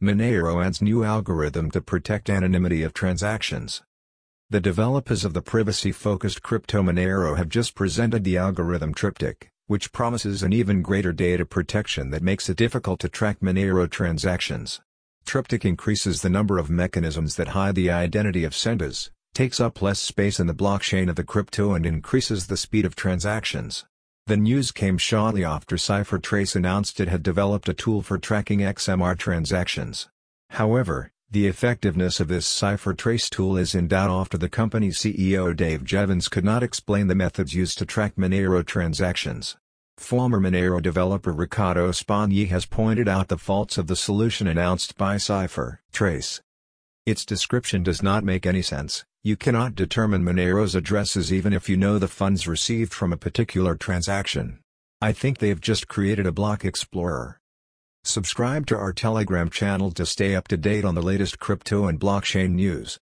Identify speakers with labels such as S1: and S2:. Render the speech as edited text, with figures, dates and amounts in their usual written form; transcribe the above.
S1: Monero adds new algorithm to protect anonymity of transactions. The developers of the privacy-focused crypto Monero have just presented the algorithm Triptych, which promises an even greater data protection that makes it difficult to track Monero transactions. Triptych increases the number of mechanisms that hide the identity of senders, takes up less space in the blockchain of the crypto and increases the speed of transactions. The news came shortly after CipherTrace announced it had developed a tool for tracking XMR transactions. However, the effectiveness of this CipherTrace tool is in doubt after the company's CEO Dave Jevons could not explain the methods used to track Monero transactions. Former Monero developer Ricardo Spagni has pointed out the faults of the solution announced by CipherTrace. Its description does not make any sense. You cannot determine Monero's addresses even if you know the funds received from a particular transaction. I think they've just created a block explorer. Subscribe to our Telegram channel to stay up to date on the latest crypto and blockchain news.